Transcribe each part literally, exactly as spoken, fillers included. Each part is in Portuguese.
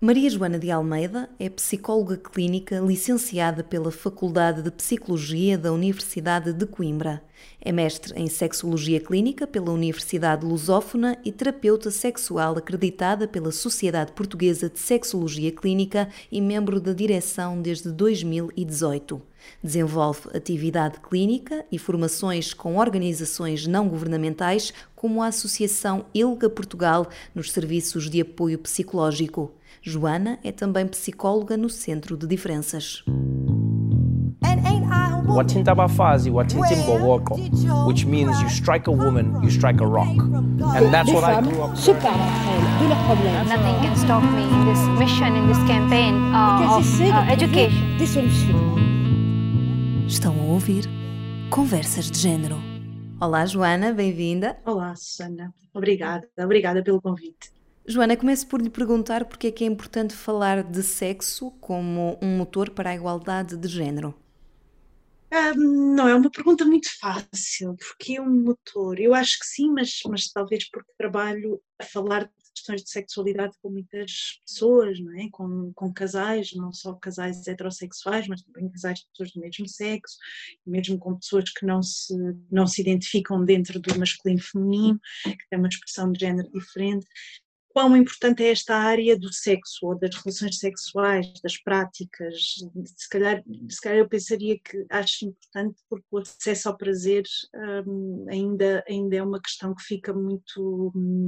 Maria Joana de Almeida é psicóloga clínica licenciada pela Faculdade de Psicologia da Universidade de Coimbra. É mestre em Sexologia Clínica pela Universidade Lusófona e terapeuta sexual acreditada pela Sociedade Portuguesa de Sexologia Clínica e membro da direção desde dois mil e dezoito. Desenvolve atividade clínica e formações com organizações não governamentais como a Associação ILGA Portugal nos serviços de apoio psicológico. Joana é também psicóloga no Centro de Diferenças. Watintaba fazi, watintim bowoko, which means you strike a woman, you strike a rock. And that's what I grew up with. Nothing can stop me in this mission, in this campaign uh, of uh, education. Estão a ouvir Conversas de Género. Olá, Joana, bem-vinda. Olá, Susana. Obrigada. Obrigada pelo convite. Joana, começo por lhe perguntar porque é que é importante falar de sexo como um motor para a igualdade de género. Um, não é uma pergunta muito fácil, porque é um motor. Eu acho que sim, mas, mas talvez porque trabalho a falar de questões de sexualidade com muitas pessoas, não é? com, com casais, não só casais heterossexuais, mas também casais de pessoas do mesmo sexo, mesmo com pessoas que não se, não se identificam dentro do masculino e feminino, que têm uma expressão de género diferente. Quão importante é esta área do sexo, ou das relações sexuais, das práticas? Se calhar, se calhar eu pensaria que acho importante porque o acesso ao prazer um, ainda, ainda é uma questão que fica muito,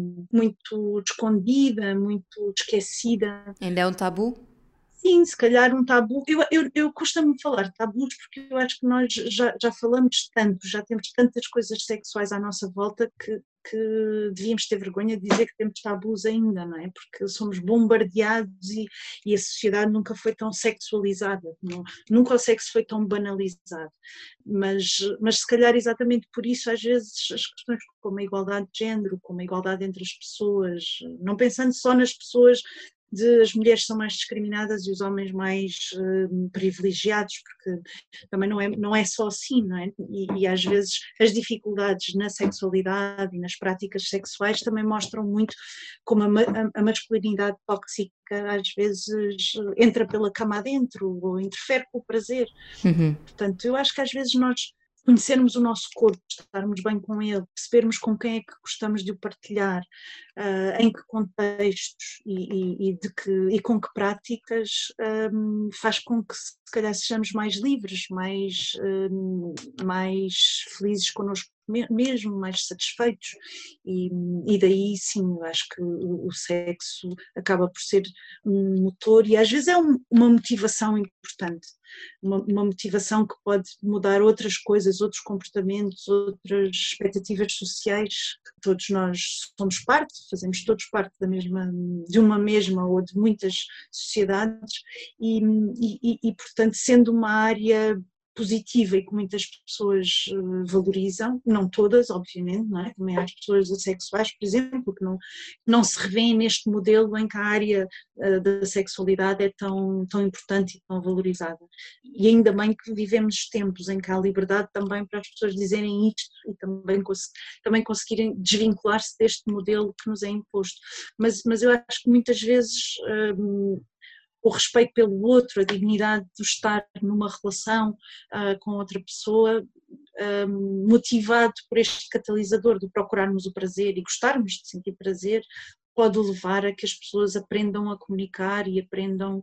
muito escondida, muito esquecida. Ainda é um tabu? Sim, se calhar um tabu. Eu, eu, eu costumo falar de tabus porque eu acho que nós já, já falamos tanto, já temos tantas coisas sexuais à nossa volta que que devíamos ter vergonha de dizer que temos tabus ainda, não é? Porque somos bombardeados e, e a sociedade nunca foi tão sexualizada, não, nunca o sexo foi tão banalizado, mas, mas se calhar exatamente por isso às vezes as questões como a igualdade de género, como a igualdade entre as pessoas, não pensando só nas pessoas de as mulheres são mais discriminadas e os homens mais uh, privilegiados, porque também não é, não é só assim, não é? E, e às vezes as dificuldades na sexualidade e nas práticas sexuais também mostram muito como a, a, a masculinidade tóxica às vezes entra pela cama adentro ou interfere com o prazer. Uhum. Portanto, eu acho que às vezes nós conhecermos o nosso corpo, estarmos bem com ele, percebermos com quem é que gostamos de o partilhar, uh, em que contextos e, e, e, de que, e com que práticas um, faz com que se calhar sejamos mais livres, mais, um, mais felizes connosco mesmo, mais satisfeitos e, e daí sim, acho que o, o sexo acaba por ser um motor e às vezes é um, uma motivação importante, uma, uma motivação que pode mudar outras coisas, outros comportamentos, outras expectativas sociais, que todos nós somos parte, fazemos todos parte da mesma, de uma mesma ou de muitas sociedades e, e, e portanto sendo uma área positiva e que muitas pessoas uh, valorizam, não todas, obviamente, não é? Também há as pessoas assexuais, por exemplo, que não, não se revêem neste modelo em que a área uh, da sexualidade é tão, tão importante e tão valorizada. E ainda bem que vivemos tempos em que há liberdade também para as pessoas dizerem isto e também, cons também conseguirem desvincular-se deste modelo que nos é imposto. Mas, mas eu acho que muitas vezes um, o respeito pelo outro, a dignidade de estar numa relação uh, com outra pessoa, um, motivado por este catalisador de procurarmos o prazer e gostarmos de sentir prazer, pode levar a que as pessoas aprendam a comunicar e aprendam,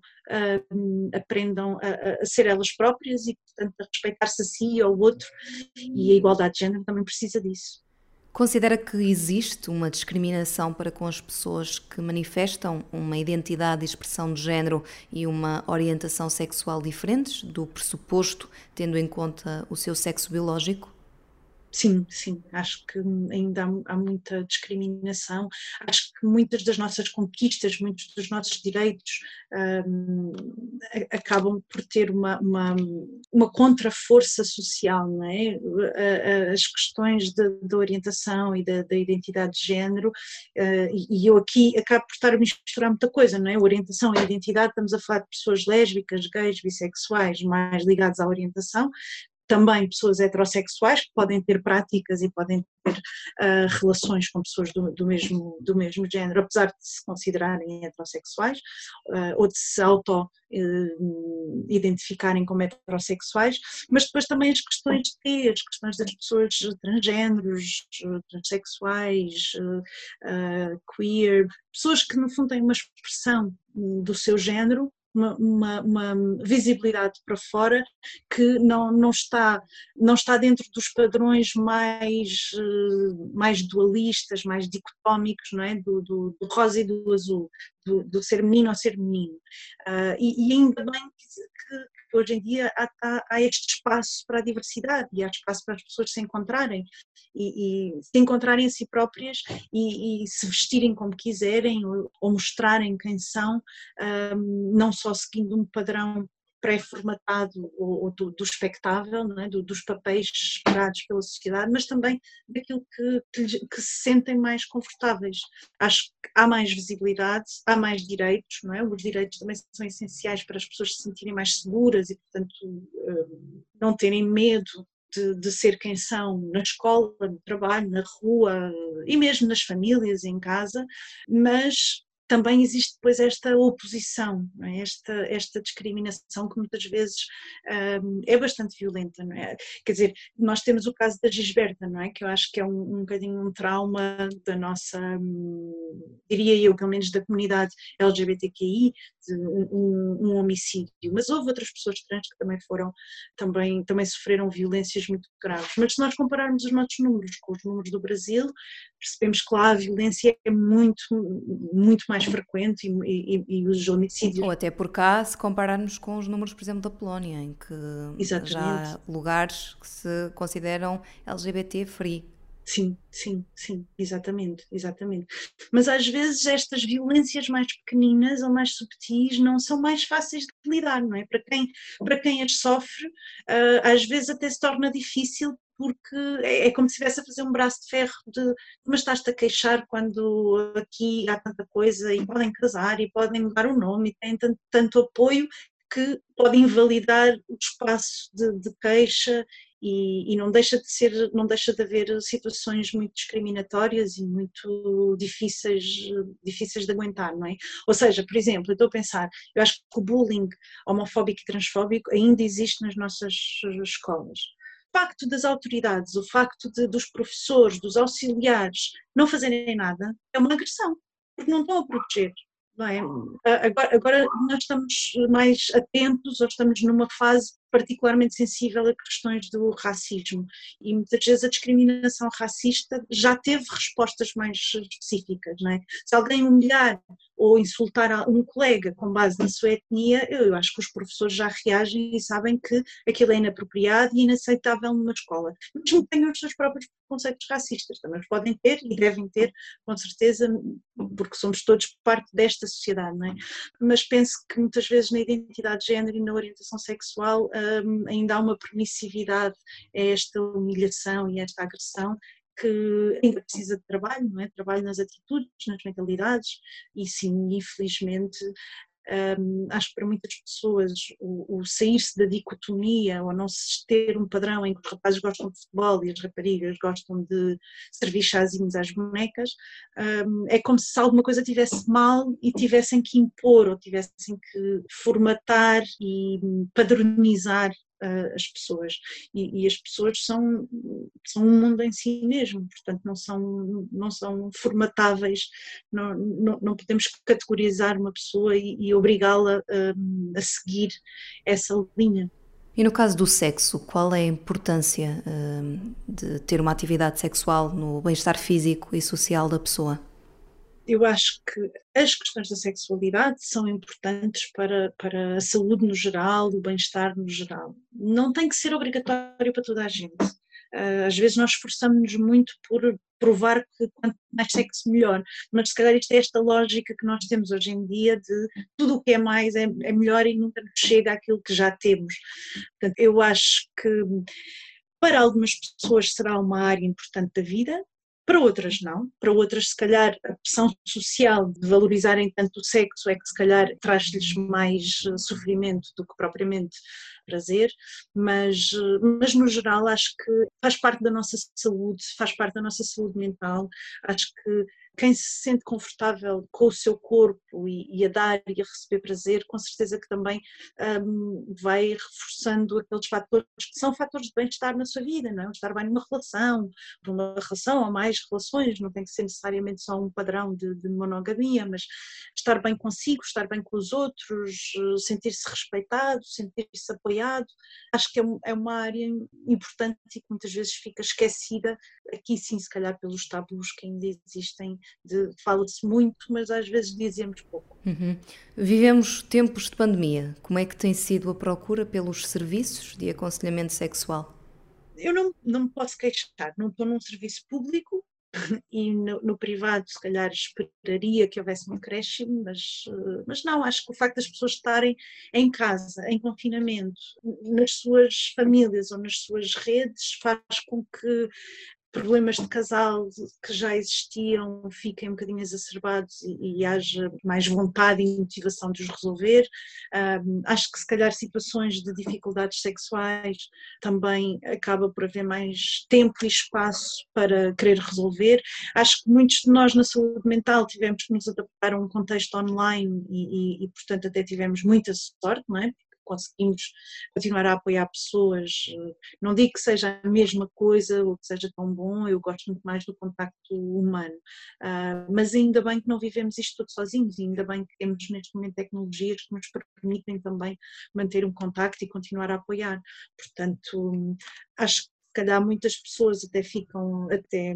uh, aprendam a, a ser elas próprias e, portanto, a respeitar-se a si e ao outro, e a igualdade de género também precisa disso. Considera que existe uma discriminação para com as pessoas que manifestam uma identidade e expressão de género e uma orientação sexual diferentes do pressuposto, tendo em conta o seu sexo biológico? Sim, sim, acho que ainda há, há muita discriminação, acho que muitas das nossas conquistas, muitos dos nossos direitos um, acabam por ter uma, uma, uma contraforça social, não é? As questões de orientação e da identidade de género, uh, e eu aqui acabo por estar a misturar muita coisa, não é? Orientação e identidade, estamos a falar de pessoas lésbicas, gays, bissexuais, mais ligados à orientação, também pessoas heterossexuais que podem ter práticas e podem ter uh, relações com pessoas do, do, mesmo, do mesmo género, apesar de se considerarem heterossexuais, uh, ou de se auto-identificarem uh, como heterossexuais, mas depois também as questões de quê? As questões das pessoas transgêneros, transexuais, uh, uh, queer, pessoas que no fundo têm uma expressão do seu género, Uma, uma, uma visibilidade para fora que não, não, está, não está dentro dos padrões mais, mais dualistas, mais dicotómicos, não é? do, do, do rosa e do azul, do, do ser menino ou ser menino. Uh, e, e ainda bem que, que, que hoje em dia há, há, há este espaço para a diversidade e há espaço para as pessoas se encontrarem e, e se encontrarem a si próprias e, e se vestirem como quiserem ou, ou mostrarem quem são, um, não só seguindo um padrão pré-formatado ou, ou do, do espectável, não é? do, dos papéis esperados pela sociedade, mas também daquilo que, que, que se sentem mais confortáveis. Acho que há mais visibilidade, há mais direitos, não é? Os direitos também são essenciais para as pessoas se sentirem mais seguras e, portanto, não terem medo de, de ser quem são na escola, no trabalho, na rua e mesmo nas famílias, em casa, mas também existe depois esta oposição, não é? esta, esta discriminação que muitas vezes um, é bastante violenta, não é? Quer dizer, nós temos o caso da Gisberta, não é? Que eu acho que é um, um bocadinho um trauma da nossa, um, diria eu, pelo menos da comunidade L G B T Q I, de um, um homicídio, mas houve outras pessoas trans que também foram, também, também sofreram violências muito graves, mas se nós compararmos os nossos números com os números do Brasil, percebemos que lá a violência é muito, muito mais frequente e, e, e os homicídios... Ou até por cá, se compararmos com os números, por exemplo, da Polónia, em que Exatamente. Já há lugares que se consideram L G B T free. Sim, sim, sim, exatamente, exatamente. Mas às vezes estas violências mais pequeninas ou mais subtis não são mais fáceis de lidar, não é? Para quem, para quem as sofre, uh, às vezes até se torna difícil porque é, é como se estivesse a fazer um braço de ferro de mas estás-te a queixar quando aqui há tanta coisa e podem casar e podem mudar o nome e têm tanto, tanto apoio que pode invalidar o espaço de, de queixa e, e não deixa de ser, não deixa de haver situações muito discriminatórias e muito difíceis, difíceis de aguentar, não é? Ou seja, por exemplo, eu estou a pensar, eu acho que o bullying homofóbico e transfóbico ainda existe nas nossas escolas. O facto das autoridades, o facto de, dos professores, dos auxiliares não fazerem nada é uma agressão, porque não estão a proteger. Não é? agora, agora nós estamos mais atentos ou estamos numa fase particularmente sensível a questões do racismo e muitas vezes a discriminação racista já teve respostas mais específicas, não é? Se alguém humilhar ou insultar um colega com base na sua etnia, eu acho que os professores já reagem e sabem que aquilo é inapropriado e inaceitável numa escola. Mesmo que tenham os seus próprios conceitos racistas, também os podem ter e devem ter, com certeza, porque somos todos parte desta sociedade, não é? Mas penso que muitas vezes na identidade de género e na orientação sexual um, ainda há uma permissividade a esta humilhação e a esta agressão que ainda precisa de trabalho, não é? Trabalho nas atitudes, nas mentalidades e sim, infelizmente, um, acho que para muitas pessoas o, o sair-se da dicotomia ou não se ter um padrão em que os rapazes gostam de futebol e as raparigas gostam de servir chazinhos às bonecas, um, é como se alguma coisa tivesse mal e tivessem que impor ou tivessem que formatar e padronizar as pessoas e, e as pessoas são, são um mundo em si mesmo, portanto não são, não são formatáveis, não, não, não podemos categorizar uma pessoa e, e obrigá-la a, a seguir essa linha. E no caso do sexo, qual é a importância uh, de ter uma atividade sexual no bem-estar físico e social da pessoa? Eu acho que as questões da sexualidade são importantes para, para a saúde no geral, o bem-estar no geral. Não tem que ser obrigatório para toda a gente. Às vezes nós esforçamos-nos muito por provar que quanto mais sexo melhor, mas se calhar isto é esta lógica que nós temos hoje em dia de tudo o que é mais é, é melhor e nunca nos chega àquilo que já temos. Portanto, eu acho que para algumas pessoas será uma área importante da vida, Para outras não, para outras se calhar a pressão social de valorizarem tanto o sexo é que se calhar traz-lhes mais sofrimento do que propriamente prazer, mas, mas no geral acho que faz parte da nossa saúde, faz parte da nossa saúde mental, acho que quem se sente confortável com o seu corpo e, e a dar e a receber prazer, com certeza que também um, vai reforçando aqueles fatores que são fatores de bem-estar na sua vida, não é? Estar bem numa relação, numa relação ou mais relações, não tem que ser necessariamente só um padrão de, de monogamia, mas estar bem consigo, estar bem com os outros, sentir-se respeitado, sentir-se apoiado, acho que é, é uma área importante e que muitas vezes fica esquecida, aqui sim se calhar pelos tabus que ainda existem. Fala-se muito, mas às vezes dizemos pouco. Uhum. Vivemos tempos de pandemia. Como é que tem sido a procura pelos serviços de aconselhamento sexual? Eu não, não me posso queixar, não estou num serviço público e no, no privado se calhar esperaria que houvesse um acréscimo, mas, mas não, acho que o facto das pessoas estarem em casa, em confinamento, nas suas famílias ou nas suas redes faz com que problemas de casal que já existiam fiquem um bocadinho exacerbados e, e haja mais vontade e motivação de os resolver. Um, acho que se calhar situações de dificuldades sexuais também acaba por haver mais tempo e espaço para querer resolver. Acho que muitos de nós na saúde mental tivemos que nos adaptar a um contexto online e, e, e portanto até tivemos muita sorte, não é? Conseguimos continuar a apoiar pessoas, não digo que seja a mesma coisa ou que seja tão bom, eu gosto muito mais do contacto humano, uh, mas ainda bem que não vivemos isto tudo sozinhos, e ainda bem que temos neste momento tecnologias que nos permitem também manter um contacto e continuar a apoiar, portanto acho que se calhar muitas pessoas até ficam, até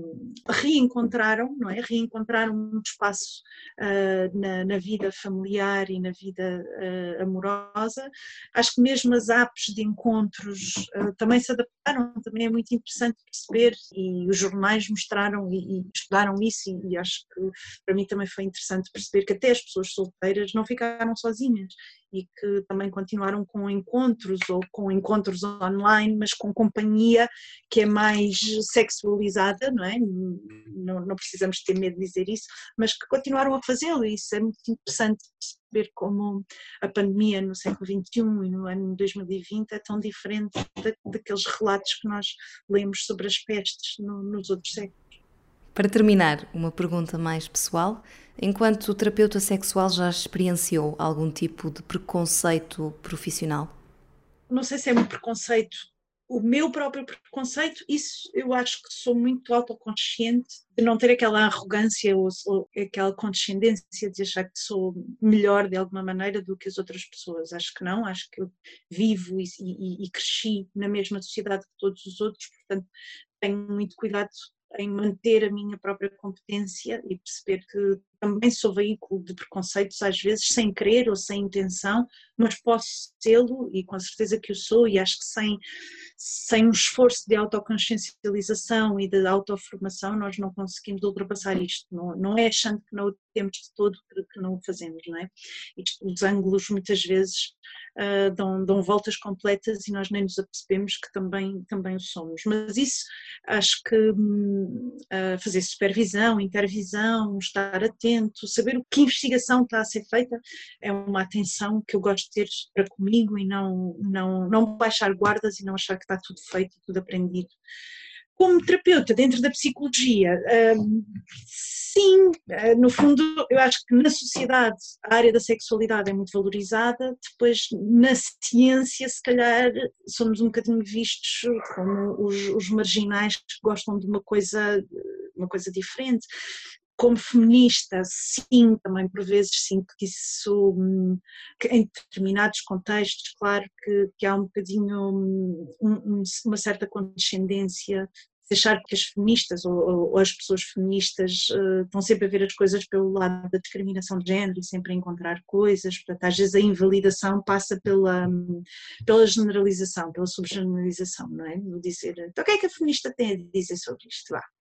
reencontraram, não é? Reencontraram um espaço uh, na, na vida familiar e na vida uh, amorosa. Acho que mesmo as apps de encontros uh, também se adaptaram, também é muito interessante perceber, e os jornais mostraram e, e estudaram isso, e, e acho que para mim também foi interessante perceber que até as pessoas solteiras não ficaram sozinhas e que também continuaram com encontros ou com encontros online, mas com companhia que é mais sexualizada, não é? Não, não precisamos ter medo de dizer isso, mas que continuaram a fazê-lo, e isso é muito interessante perceber como a pandemia no século vinte e um e no ano dois mil e vinte é tão diferente da, daqueles relatos que nós lemos sobre as pestes no, nos outros séculos. Para terminar, uma pergunta mais pessoal. Enquanto terapeuta sexual, já experienciou algum tipo de preconceito profissional? Não sei se é um preconceito, o meu próprio preconceito, isso eu acho que sou muito autoconsciente de não ter aquela arrogância ou, ou aquela condescendência de achar que sou melhor de alguma maneira do que as outras pessoas. Acho que não, acho que eu vivo e, e, e cresci na mesma sociedade que todos os outros, portanto tenho muito cuidado em manter a minha própria competência e perceber que também sou veículo de preconceitos às vezes sem querer ou sem intenção, mas posso sê-lo e com certeza que o sou, e acho que sem, sem um esforço de autoconsciencialização e de autoformação nós não conseguimos ultrapassar isto, não, não é achando que não o temos de todo que, que não o fazemos, não é? Isto, os ângulos muitas vezes uh, dão, dão voltas completas e nós nem nos apercebemos que também, também o somos, mas isso acho que uh, fazer supervisão, intervisão, estar atento, saber o que investigação está a ser feita é uma atenção que eu gosto de ter para comigo e não, não, não baixar guardas e não achar que está tudo feito, tudo aprendido. Como terapeuta dentro da psicologia, sim, no fundo eu acho que na sociedade a área da sexualidade é muito valorizada, depois na ciência se calhar somos um bocadinho vistos como os, os marginais que gostam de uma coisa, uma coisa diferente. Como feminista, sim, também por vezes sinto que isso, que em determinados contextos, claro que, que há um bocadinho um, um, uma certa condescendência de achar que as feministas ou, ou as pessoas feministas uh, estão sempre a ver as coisas pelo lado da discriminação de género e sempre a encontrar coisas, portanto às vezes a invalidação passa pela, pela generalização, pela subgeneralização, não é? Vou dizer, então o que é que a feminista tem a dizer sobre isto? Lá.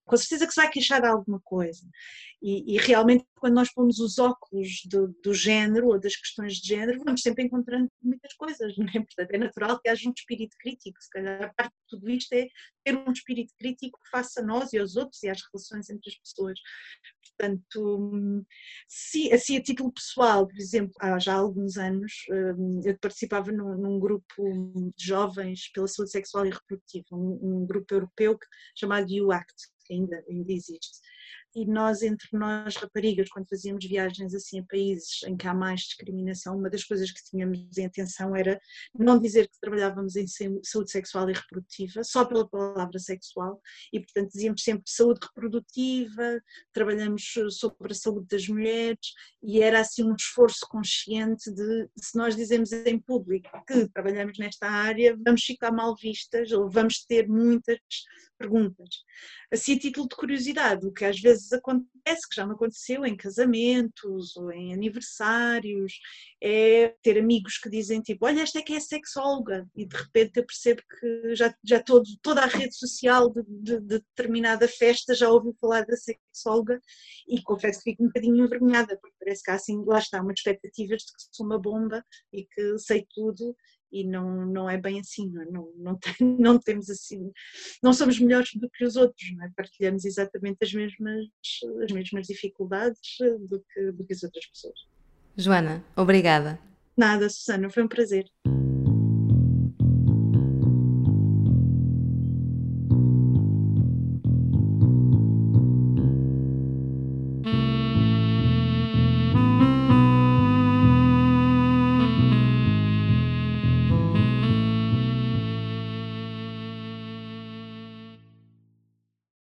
com certeza que se vai queixar de alguma coisa. E, e realmente, quando nós pomos os óculos do, do género ou das questões de género, vamos sempre encontrando muitas coisas, não é? Portanto, é natural que haja um espírito crítico. Se calhar, a parte de tudo isto é ter um espírito crítico face a nós e aos outros e às relações entre as pessoas. Portanto, se, assim, a título pessoal, por exemplo, há já alguns anos, eu participava num, num grupo de jovens pela saúde sexual e reprodutiva, um, um grupo europeu chamado U ACT, que ainda, ainda existe. E nós, entre nós raparigas, quando fazíamos viagens assim a países em que há mais discriminação, uma das coisas que tínhamos em atenção era não dizer que trabalhávamos em saúde sexual e reprodutiva, só pela palavra sexual, e portanto dizíamos sempre saúde reprodutiva, trabalhamos sobre a saúde das mulheres, e era assim um esforço consciente de, se nós dizemos em público que trabalhamos nesta área, vamos ficar mal vistas ou vamos ter muitas perguntas. Assim, a título de curiosidade, o que às vezes acontece, que já me aconteceu em casamentos ou em aniversários, é ter amigos que dizem tipo, olha, esta é que é sexóloga, e de repente eu percebo que já, já todo, toda a rede social de, de, de determinada festa já ouviu falar da sexóloga, e confesso que fico um bocadinho envergonhada, porque parece que há assim, lá está, uma expectativa de que sou uma bomba e que sei tudo, e não, não é bem assim, não, não, não, tem, não temos assim, não somos melhores do que os outros, não é? Partilhamos exatamente as mesmas, as mesmas dificuldades do que, do que as outras pessoas. Joana, obrigada. Nada, Susana, foi um prazer.